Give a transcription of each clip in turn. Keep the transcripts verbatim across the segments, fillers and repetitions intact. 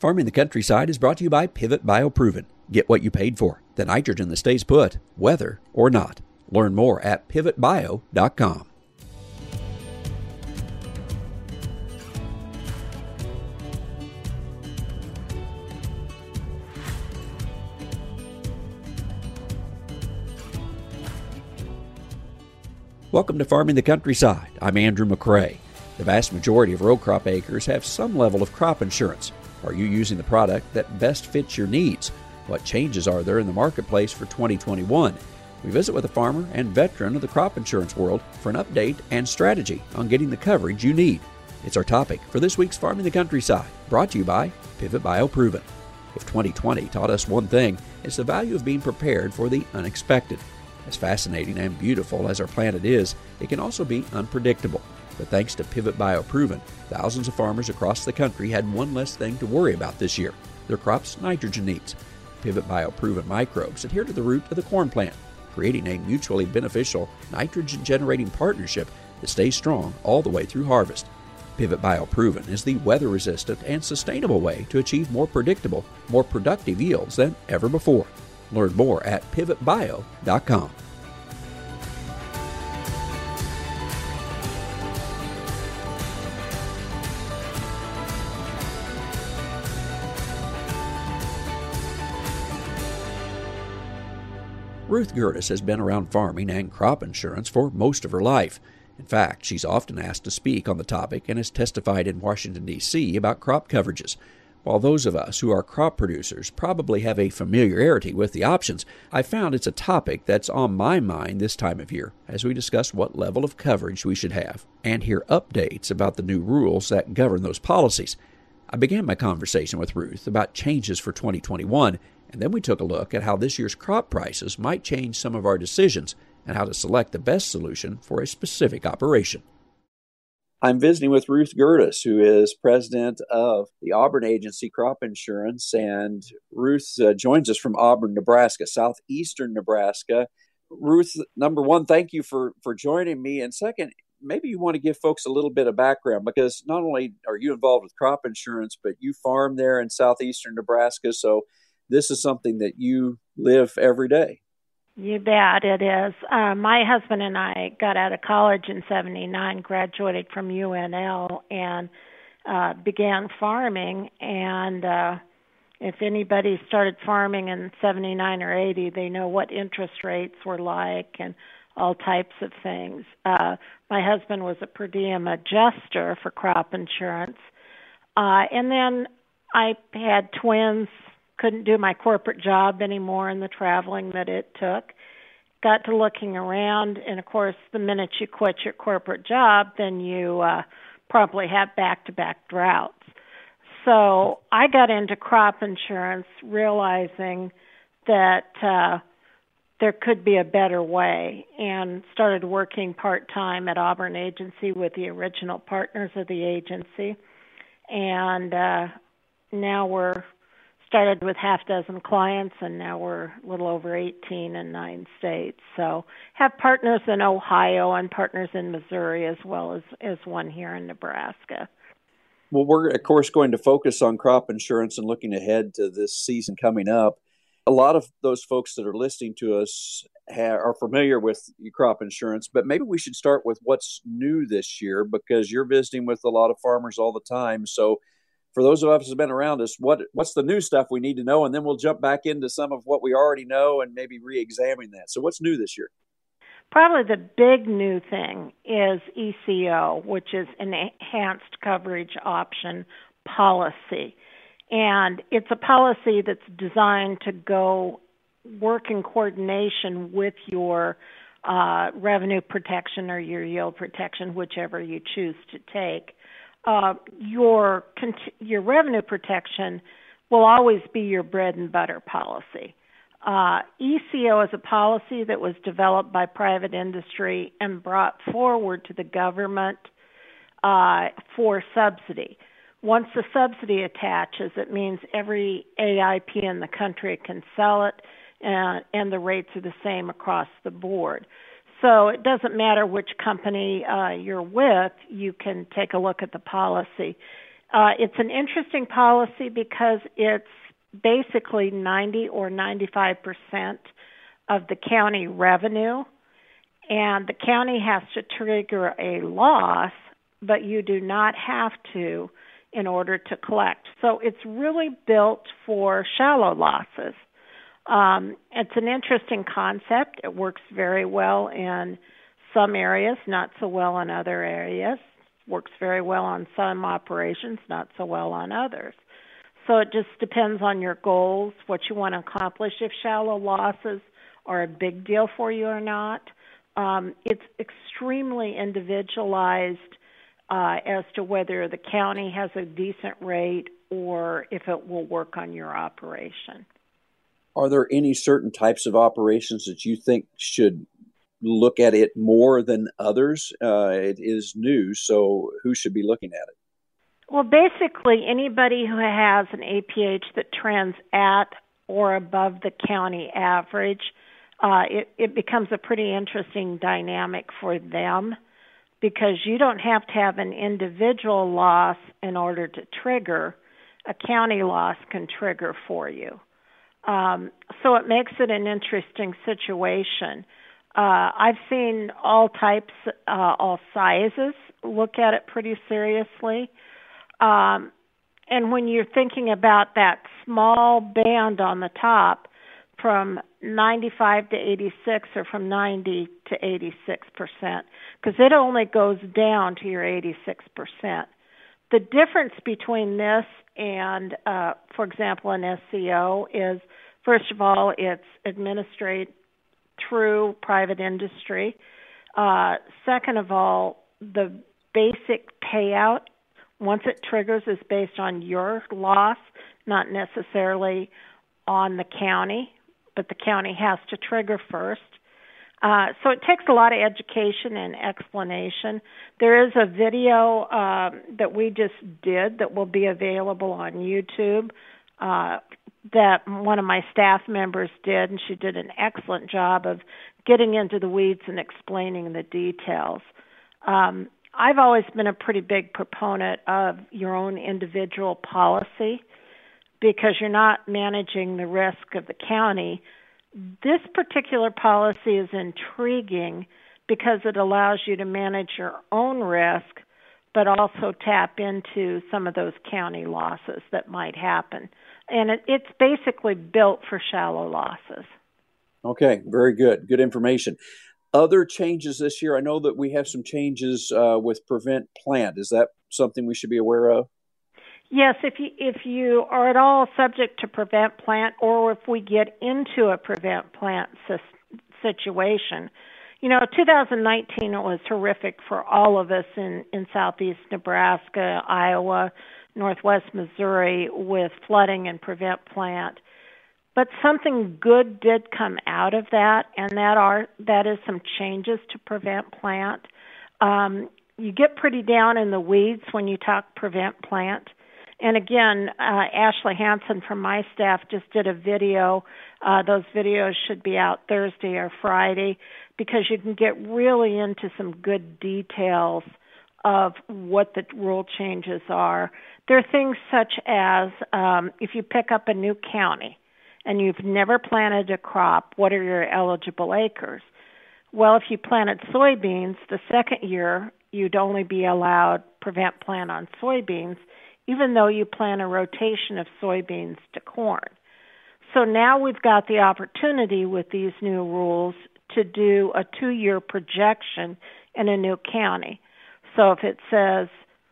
Farming the Countryside is brought to you by Pivot BioProven. Get what you paid for, the nitrogen that stays put, weather or not. Learn more at pivot bio dot com. Welcome to Farming the Countryside. I'm Andrew McCrae. The vast majority of row crop acres have some level of crop insurance. Are you using the product that best fits your needs? What changes are there in the marketplace for twenty twenty-one? We visit with a farmer and veteran of the crop insurance world for an update and strategy on getting the coverage you need. It's our topic for this week's Farming the Countryside, brought to you by Pivot BioProven. If twenty twenty taught us one thing, it's the value of being prepared for the unexpected. As fascinating and beautiful as our planet is, it can also be unpredictable. But thanks to Pivot BioProven, thousands of farmers across the country had one less thing to worry about this year: their crop's nitrogen needs. Pivot BioProven microbes adhere to the root of the corn plant, creating a mutually beneficial nitrogen-generating partnership that stays strong all the way through harvest. Pivot BioProven is the weather-resistant and sustainable way to achieve more predictable, more productive yields than ever before. Learn more at pivot bio dot com. Ruth Gerdes has been around farming and crop insurance for most of her life. In fact, she's often asked to speak on the topic and has testified in Washington, D C about crop coverages. While those of us who are crop producers probably have a familiarity with the options, I found it's a topic that's on my mind this time of year as we discuss what level of coverage we should have and hear updates about the new rules that govern those policies. I began my conversation with Ruth about changes for twenty twenty-one, and then we took a look at how this year's crop prices might change some of our decisions and how to select the best solution for a specific operation. I'm visiting with Ruth Gerdes, who is president of the Auburn Agency Crop Insurance, and Ruth uh, joins us from Auburn, Nebraska, southeastern Nebraska. Ruth, number one, thank you for, for joining me, and second, maybe you want to give folks a little bit of background, because not only are you involved with crop insurance, but you farm there in southeastern Nebraska, so this is something that you live every day. You bet it is. Uh, my husband and I got out of college in seventy-nine, graduated from U N L, and uh, began farming. And uh, if anybody started farming in seventy-nine or eighty, they know what interest rates were like and all types of things. Uh, my husband was a per diem adjuster for crop insurance. Uh, and then I had twins. Couldn't do my corporate job anymore and the traveling that it took. Got to looking around, and of course, the minute you quit your corporate job, then you uh, probably have back-to-back droughts. So I got into crop insurance realizing that uh, there could be a better way, and started working part-time at Auburn Agency with the original partners of the agency. And uh, now we're started with half dozen clients, and now we're a little over eighteen in nine states. So have partners in Ohio and partners in Missouri, as well as, as one here in Nebraska. Well, we're, of course, going to focus on crop insurance and looking ahead to this season coming up. A lot of those folks that are listening to us ha- are familiar with crop insurance, but maybe we should start with what's new this year, because you're visiting with a lot of farmers all the time. So for those of us who've been around us, what what's the new stuff we need to know? And then we'll jump back into some of what we already know and maybe re-examine that. So what's new this year? Probably the big new thing is E C O, which is Enhanced Coverage Option Policy. And it's a policy that's designed to go work in coordination with your uh, revenue protection or your yield protection, whichever you choose to take. Uh, your your revenue protection will always be your bread and butter policy. Uh, E C O is a policy that was developed by private industry and brought forward to the government uh, for subsidy. Once the subsidy attaches, it means every A I P in the country can sell it, and, and the rates are the same across the board. So it doesn't matter which company uh, you're with, you can take a look at the policy. Uh, it's an interesting policy because it's basically ninety or ninety-five percent of the county revenue, and the county has to trigger a loss, but you do not have to in order to collect. So it's really built for shallow losses. Um, it's an interesting concept. It works very well in some areas, not so well in other areas. Works very well on some operations, not so well on others. So it just depends on your goals, what you want to accomplish, if shallow losses are a big deal for you or not. Um, it's extremely individualized uh, as to whether the county has a decent rate or if it will work on your operation. Are there any certain types of operations that you think should look at it more than others? Uh, it is new, so who should be looking at it? Well, basically, anybody who has an A P H that trends at or above the county average, uh, it, it becomes a pretty interesting dynamic for them because you don't have to have an individual loss in order to trigger. A county loss can trigger for you. Um, so it makes it an interesting situation. Uh, I've seen all types, uh, all sizes look at it pretty seriously. Um, and when you're thinking about that small band on the top from ninety-five to eighty-six or from ninety to eighty-six percent, because it only goes down to your eighty-six percent. The difference between this and, uh, for example, an S C O is, first of all, it's administered through private industry. Uh, second of all, the basic payout, once it triggers, is based on your loss, not necessarily on the county, but the county has to trigger first. Uh, so it takes a lot of education and explanation. There is a video uh, that we just did that will be available on YouTube uh, that one of my staff members did, and she did an excellent job of getting into the weeds and explaining the details. Um, I've always been a pretty big proponent of your own individual policy because you're not managing the risk of the county. This particular policy is intriguing because it allows you to manage your own risk, but also tap into some of those county losses that might happen. And it, it's basically built for shallow losses. Okay, very good. Good information. Other changes this year, I know that we have some changes uh, with Prevent Plant. Is that something we should be aware of? Yes, if you if you are at all subject to Prevent Plant, or if we get into a Prevent Plant situation, you know, two thousand nineteen was horrific for all of us in, in southeast Nebraska, Iowa, northwest Missouri with flooding and Prevent Plant. But something good did come out of that, and that are that is some changes to Prevent Plant. Um, you get pretty down in the weeds when you talk Prevent Plant. And again, uh, Ashley Hansen from my staff just did a video. Uh, those videos should be out Thursday or Friday because you can get really into some good details of what the rule changes are. There are things such as um, if you pick up a new county and you've never planted a crop, what are your eligible acres? Well, if you planted soybeans, the second year you'd only be allowed Prevent Plant on soybeans, even though you plan a rotation of soybeans to corn. So now we've got the opportunity with these new rules to do a two-year projection in a new county. So if it says,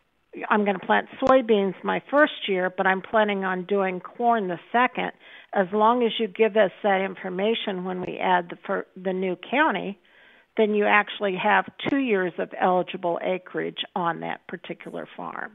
I'm going to plant soybeans my first year, but I'm planning on doing corn the second, as long as you give us that information when we add the, fir- the new county, then you actually have two years of eligible acreage on that particular farm.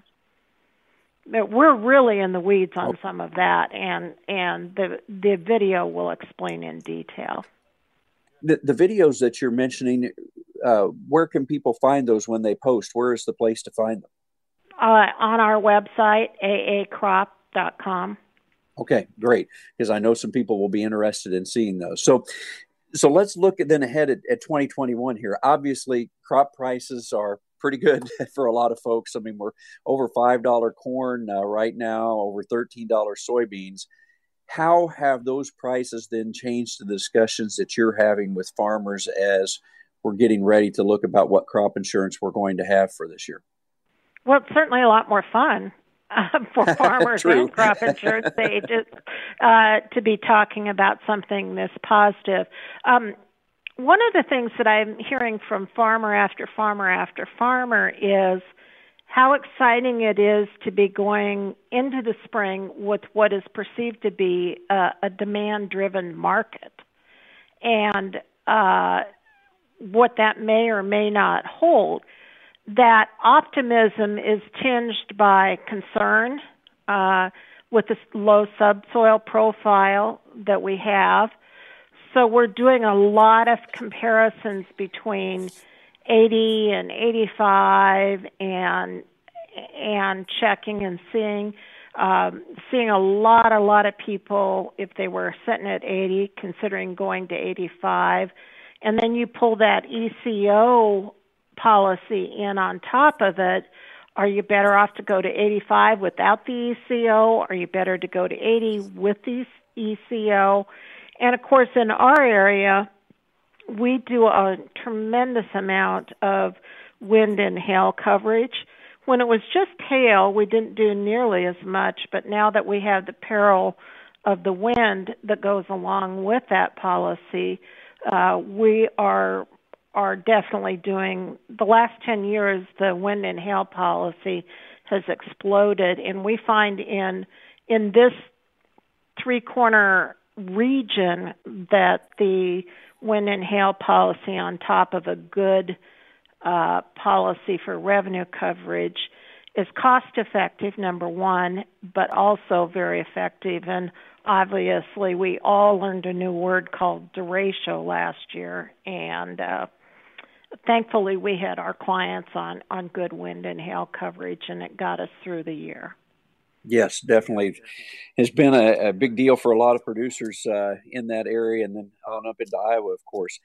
We're really in the weeds on some of that, and and the the video will explain in detail. The, the videos that you're mentioning, uh, where can people find those when they post? Where is the place to find them? Uh, on our website, a a crop dot com. Okay, great, because I know some people will be interested in seeing those. So, so let's look at, then ahead at, at twenty twenty-one here. Obviously, crop prices are pretty good for a lot of folks. I mean, we're over five dollars corn uh, right now, over thirteen dollars soybeans. How have those prices then changed the discussions that you're having with farmers as we're getting ready to look about what crop insurance we're going to have for this year? Well, it's certainly a lot more fun uh, for farmers and crop insurance agents uh, to be talking about something this positive. Um, one of the things that I'm hearing from farmer after farmer after farmer is how exciting it is to be going into the spring with what is perceived to be a, a demand-driven market, and uh, what that may or may not hold. That optimism is tinged by concern uh, with the low subsoil profile that we have. So we're doing a lot of comparisons between eighty and eighty-five, and and checking and seeing um, seeing a lot, a lot of people, if they were sitting at eighty, considering going to eighty-five, and then you pull that E C O policy in on top of it. Are you better off to go to eighty-five without the E C O? Are you better to go to eighty with the E C O? And of course, in our area, we do a tremendous amount of wind and hail coverage. When it was just hail, we didn't do nearly as much, but now that we have the peril of the wind that goes along with that policy, uh, we are are definitely doing, the last ten years, the wind and hail policy has exploded, and we find in in this three-corner region that the wind and hail policy, on top of a good uh, policy for revenue coverage, is cost-effective, number one, but also very effective. And obviously, we all learned a new word called derecho last year, and uh, thankfully, we had our clients on, on good wind and hail coverage, and it got us through the year. Yes, definitely. It's been a, a big deal for a lot of producers uh, in that area, and then on up into Iowa, of course.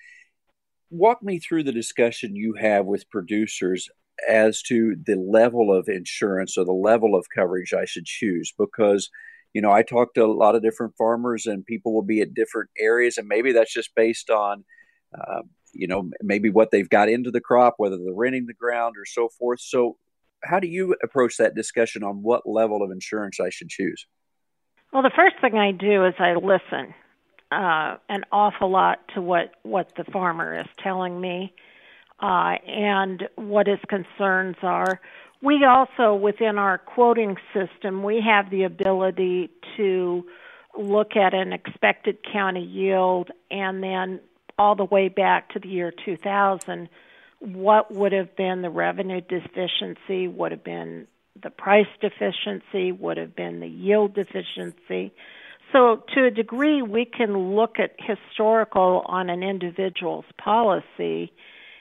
Walk me through the discussion you have with producers as to the level of insurance or the level of coverage I should choose, because, you know, I talk to a lot of different farmers, and people will be at different areas, and maybe that's just based on uh, you know, maybe what they've got into the crop, whether they're renting the ground or so forth. So how do you approach that discussion on what level of insurance I should choose? Well, the first thing I do is I listen uh, an awful lot to what, what the farmer is telling me uh, and what his concerns are. We also, within our quoting system, we have the ability to look at an expected county yield, and then all the way back to the year two thousand, what would have been the revenue deficiency, would have been the price deficiency, would have been the yield deficiency. So to a degree, we can look at historical on an individual's policy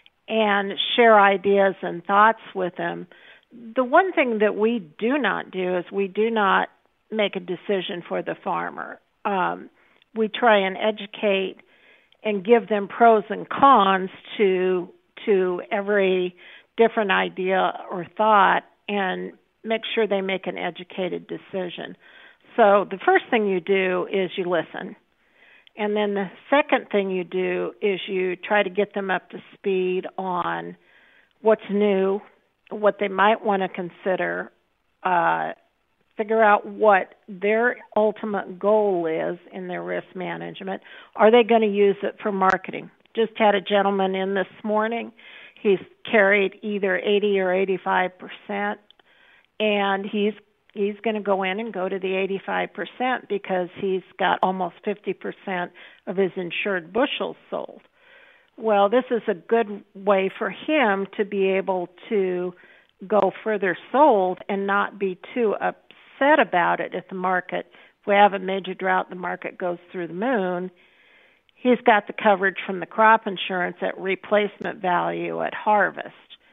and share ideas and thoughts with them. The one thing that we do not do is we do not make a decision for the farmer. Um, we try and educate and give them pros and cons to to every different idea or thought, and make sure they make an educated decision. So the first thing you do is you listen. And then the second thing you do is you try to get them up to speed on what's new, what they might want to consider, uh, figure out what their ultimate goal is in their risk management. Are they going to use it for marketing? Just had a gentleman in this morning. He's carried either eighty or eighty-five percent, and he's he's going to go in and go to the eighty-five percent because he's got almost fifty percent of his insured bushels sold. Well, this is a good way for him to be able to go further sold and not be too upset about it if the market, if we have a major drought, the market goes through the moon. He's got the coverage from the crop insurance at replacement value at harvest.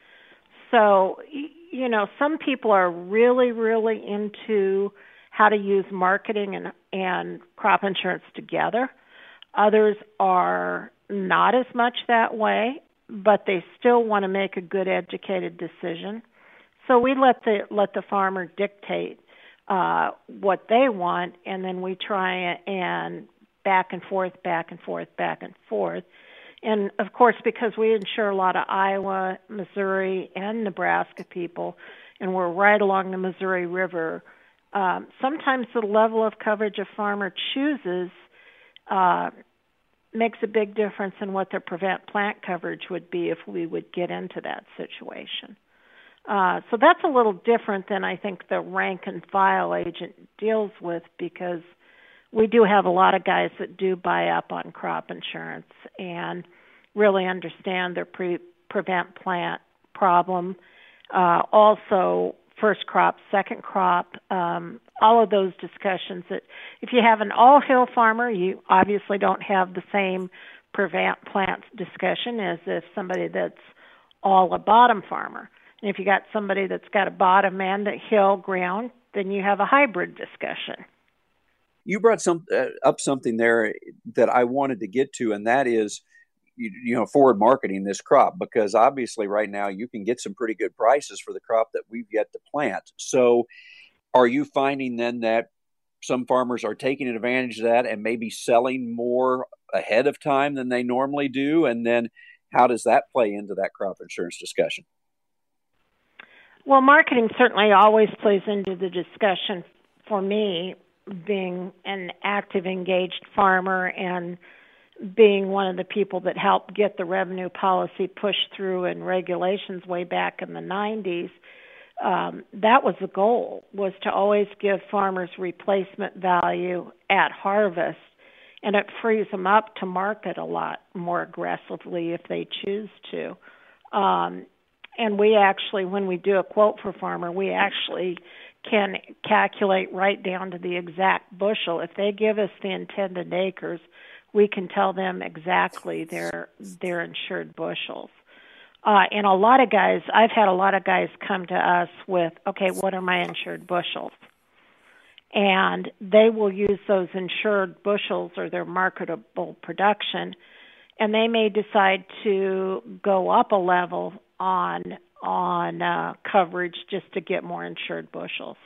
So, you know, some people are really, really into how to use marketing and, and crop insurance together. Others are not as much that way. but they still want to make a good educated decision. So we let the let the farmer dictate uh, what they want, and then we try and back and forth, back and forth, back and forth. And of course, because we insure a lot of Iowa, Missouri, and Nebraska people, and we're right along the Missouri River, um, sometimes the level of coverage a farmer chooses uh, makes a big difference in what their prevent plant coverage would be if we would get into that situation. Uh, so that's a little different than I think the rank and file agent deals with, because we do have a lot of guys that do buy up on crop insurance and really understand their pre- prevent plant problem. Uh, also, first crop, second crop, um, all of those discussions. That if you have an all-hill farmer, you obviously don't have the same prevent plant discussion as if somebody that's all a bottom farmer. And if you got somebody that's got a bottom and a hill ground, then you have a hybrid discussion. You brought some uh, up something there that I wanted to get to, and that is, you, you know, forward marketing this crop, because obviously right now you can get some pretty good prices for the crop that we've yet to plant. So are you finding then that some farmers are taking advantage of that and maybe selling more ahead of time than they normally do? And then how does that play into that crop insurance discussion? Well, marketing certainly always plays into the discussion for me, being an active, engaged farmer and being one of the people that helped get the revenue policy pushed through and regulations way back in the nineties. Um, that was the goal, was to always give farmers replacement value at harvest, and it frees them up to market a lot more aggressively if they choose to. Um, And we actually, when we do a quote for farmer, we actually can calculate right down to the exact bushel. If they give us the intended acres, we can tell them exactly their their insured bushels. Uh, and a lot of guys, I've had a lot of guys come to us with, okay, what are my insured bushels? And they will use those insured bushels or their marketable production, and they may decide to go up a level on on uh, coverage just to get more insured bushels.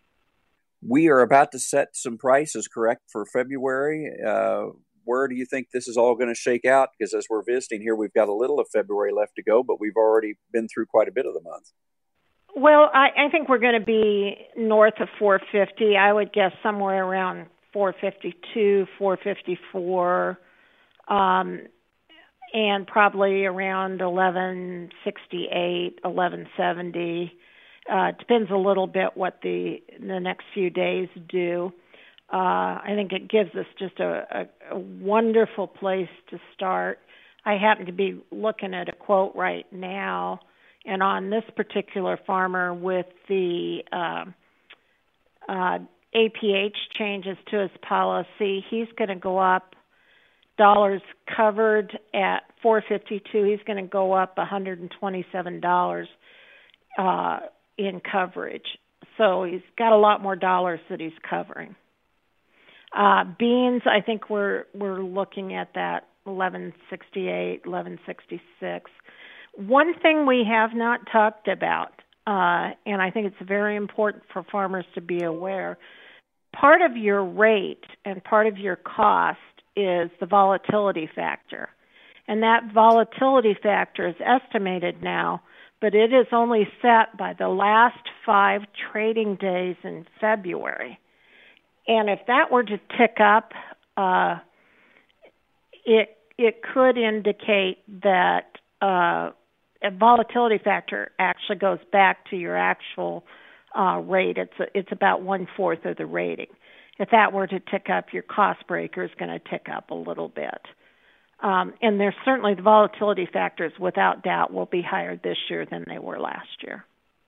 We are about to set some prices, correct, for February. Uh, where do you think this is all going to shake out? Because as we're visiting here, we've got a little of February left to go, but we've already been through quite a bit of the month. Well, I, I think we're going to be north of four fifty. I would guess somewhere around four fifty-two, four fifty-four. Um, and probably around eleven sixty-eight, eleven seventy. Uh, depends a little bit what the the next few days do. Uh, I think it gives us just a, a, a wonderful place to start. I happen to be looking at a quote right now, and on this particular farmer with the uh, uh, A P H changes to his policy, he's going to go up dollars covered at four fifty-two. He's going to go up one hundred twenty-seven dollars uh, in coverage. So he's got a lot more dollars that he's covering. Uh, beans, I think we're we're looking at that eleven sixty-eight, eleven sixty-six. One thing we have not talked about, uh, and I think it's very important for farmers to be aware, part of your rate and part of your cost is the volatility factor. And that volatility factor is estimated now, but it is only set by the last five trading days in February. And if that were to tick up, uh, it it could indicate that uh, a volatility factor actually goes back to your actual uh, rate. It's a, it's about one fourth of the rating. If that were to tick up, your cost breaker is going to tick up a little bit. Um, and there's certainly the volatility factors, without doubt, will be higher this year than they were last year.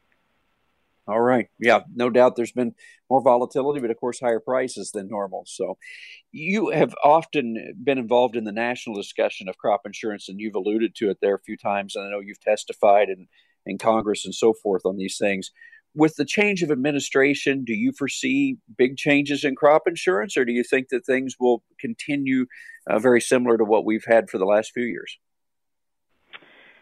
All right. Yeah, no doubt there's been more volatility, but of course higher prices than normal. So you have often been involved in the national discussion of crop insurance, and you've alluded to it there a few times. And I know you've testified in, in Congress and so forth on these things. With the change of administration, do you foresee big changes in crop insurance, or do you think that things will continue uh, very similar to what we've had for the last few years?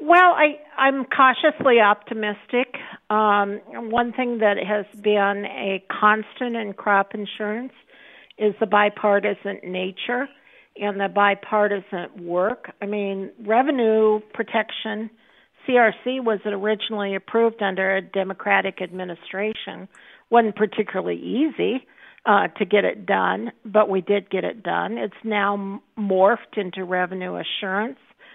Well, I, I'm cautiously optimistic. Um, one thing that has been a constant in crop insurance is the bipartisan nature and the bipartisan work. I mean, revenue protection, C R C was originally approved under a Democratic administration. Wasn't particularly easy uh, to get it done, but we did get it done. It's now morphed into revenue assurance.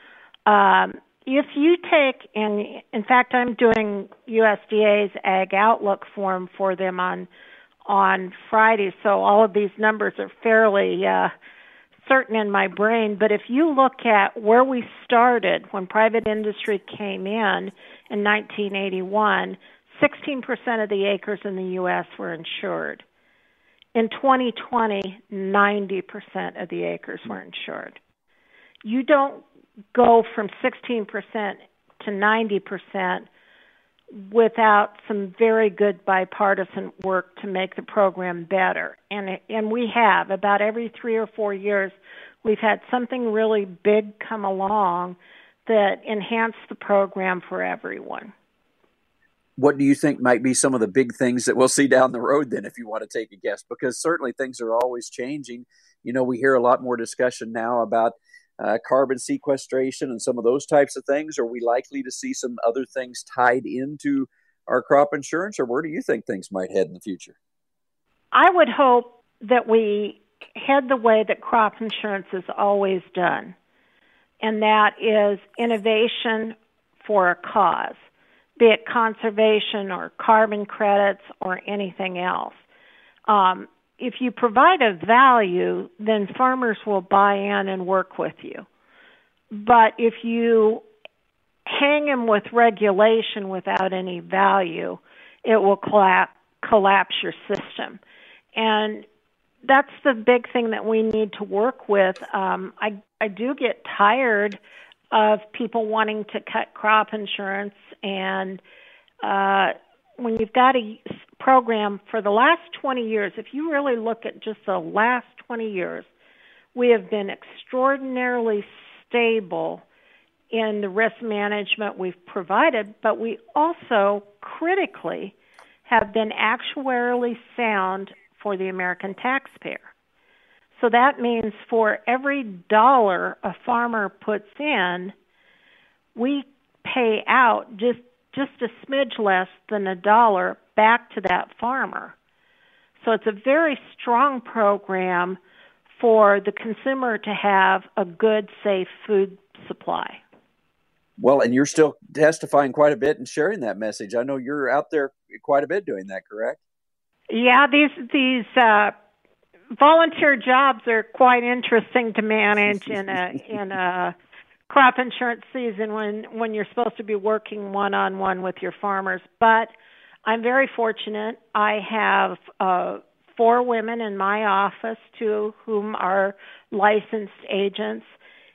Um, if you take, and in fact, I'm doing U S D A's Ag Outlook Forum for them on on Friday, so all of these numbers are fairly uh, certain in my brain. But if you look at where we started when private industry came in in nineteen eighty-one, sixteen percent of the acres in the U S were insured. In twenty twenty, ninety percent of the acres were insured. You don't go from sixteen percent to ninety percent without some very good bipartisan work to make the program better. And and we have. About every three or four years, we've had something really big come along that enhanced the program for everyone. What do you think might be some of the big things that we'll see down the road then, if you want to take a guess? Because certainly things are always changing. You know, we hear a lot more discussion now about Uh, carbon sequestration and some of those types of things. Are we likely to see some other things tied into our crop insurance, or where do you think things might head in the future? I would hope that we head the way that crop insurance is always done, and that is innovation for a cause, be it conservation or carbon credits or anything else. Um, If you provide a value, then farmers will buy in and work with you. But if you hang them with regulation without any value, it will collapse, collapse your system. And that's the big thing that we need to work with. Um, I, I do get tired of people wanting to cut crop insurance, and uh, when you've got a program for the last twenty years, if you really look at just the last twenty years, we have been extraordinarily stable in the risk management we've provided, but we also critically have been actuarially sound for the American taxpayer. So that means for every dollar a farmer puts in, we pay out just just a smidge less than a dollar back to that farmer. So it's a very strong program for the consumer to have a good, safe food supply. Well, and you're still testifying quite a bit and sharing that message. I know you're out there quite a bit doing that, correct? Yeah, these these uh, volunteer jobs are quite interesting to manage in a in a crop insurance season when, when you're supposed to be working one-on-one with your farmers. But I'm very fortunate. I have uh, four women in my office, two of whom are licensed agents,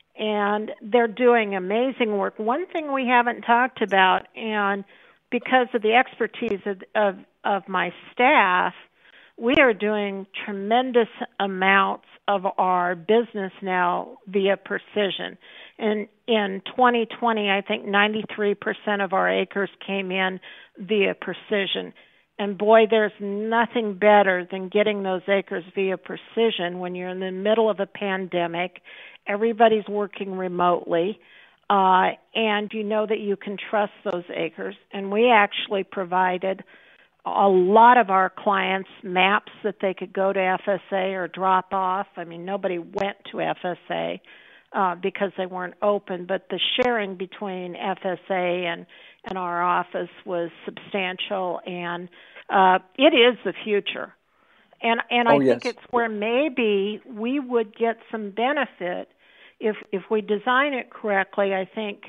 and they're doing amazing work. One thing we haven't talked about, and because of the expertise of, of, of my staff, we are doing tremendous amounts of our business now via precision. And in twenty twenty, I think ninety-three percent of our acres came in via precision. And boy, there's nothing better than getting those acres via precision when you're in the middle of a pandemic. Everybody's working remotely, uh, and you know that you can trust those acres. And we actually provided a lot of our clients maps that they could go to F S A or drop off. I mean, nobody went to F S A uh, because they weren't open, but the sharing between F S A and, and our office was substantial, and uh, it is the future. And and oh, I yes. think it's where maybe we would get some benefit if if we design it correctly. I think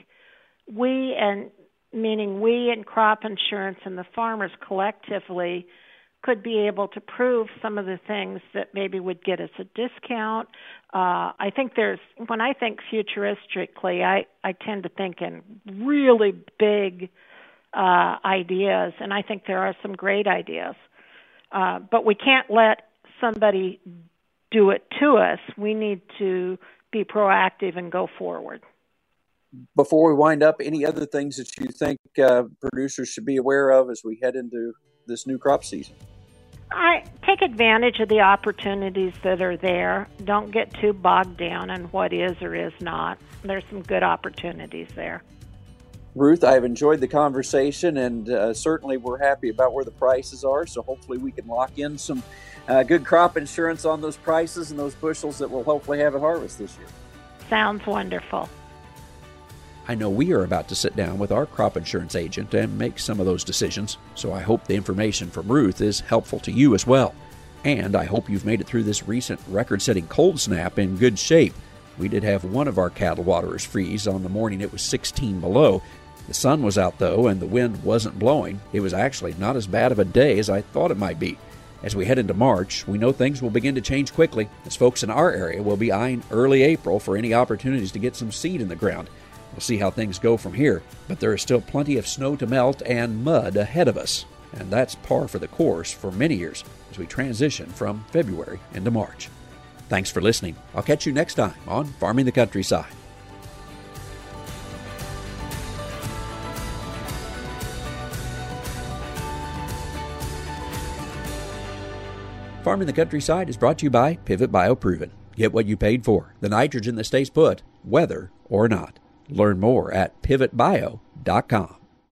we, and meaning we and crop insurance and the farmers collectively, could be able to prove some of the things that maybe would get us a discount. Uh, I think there's, when I think futuristically, I, I tend to think in really big uh, ideas, and I think there are some great ideas. Uh, but we can't let somebody do it to us. We need to be proactive and go forward. before we wind up, any other things that you think uh, producers should be aware of as we head into this new crop season? I take advantage of the opportunities that are there. Don't get too bogged down in what is or is not. There's some good opportunities there. Ruth, I've enjoyed the conversation, and uh, certainly we're happy about where the prices are, so hopefully we can lock in some uh, good crop insurance on those prices and those bushels that we'll hopefully have at harvest this year. Sounds wonderful. I know we are about to sit down with our crop insurance agent and make some of those decisions, so I hope the information from Ruth is helpful to you as well. And I hope you've made it through this recent record-setting cold snap in good shape. We did have one of our cattle waterers freeze on the morning it was sixteen below. The sun was out, though, and the wind wasn't blowing. It was actually not as bad of a day as I thought it might be. As we head into March, we know things will begin to change quickly, as folks in our area will be eyeing early April for any opportunities to get some seed in the ground. We'll see how things go from here, but there is still plenty of snow to melt and mud ahead of us, and that's par for the course for many years as we transition from February into March. Thanks for listening. I'll catch you next time on Farming the Countryside. Farming the Countryside is brought to you by Pivot BioProven. Get what you paid for, the nitrogen that stays put, whether or not. Learn more at pivot bio dot com.